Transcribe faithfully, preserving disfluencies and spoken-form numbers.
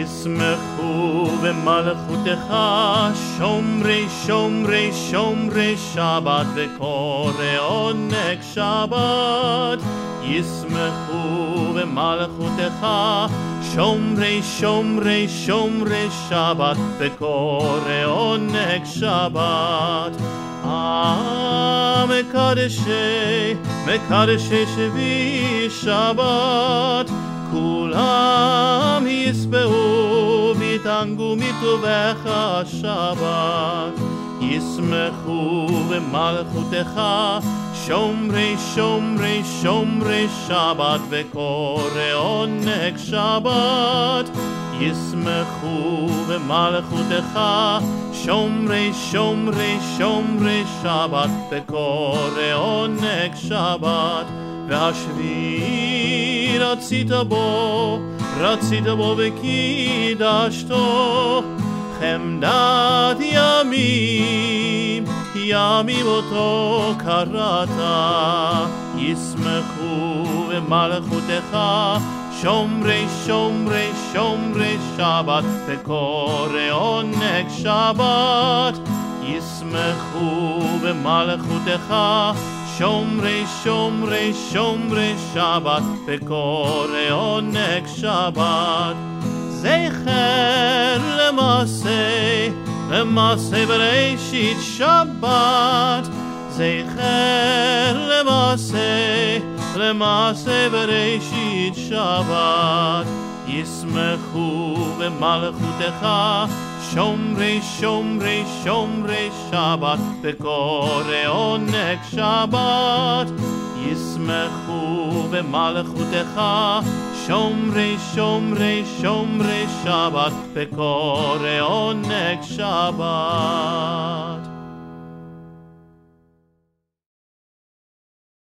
ישמחו במלכותך שומרי שומרי שומרי שבת וקורא עונג שבת. ישמחו במלכותך שומרי שומרי שומרי שבת וקורא עונג שבת. מקדשי מקדשי שבי שבת כולם ישבעו ויתענגו מטובך שבת. ישמחו במלכותך שומרי שומרי שומרי שבת וקורא עונג שבת. ישמחו במלכותך שומרי שומרי שומרי שבת וקורא עונג שבת. והשביעי רצית בו רצית בו וקידשתו חמדת ימים ימים אותו קראת. ישמחו במלכותך שומרי שומרי שומרי שבת וקורא עונג שבת. ישמחו במלכותך שומרי שומרי שומרי שבת וקורא עונג שבת. זכר למעשה למעשה בראשית שבת. זכר למעשה למעשה בראשית שבת. ישמחו במלכותך שומרי שומרי שומרי שבת וקורא עונג שבת. ישמחו במלכותך שומרי שומרי שומרי שבת וקורא עונג שבת.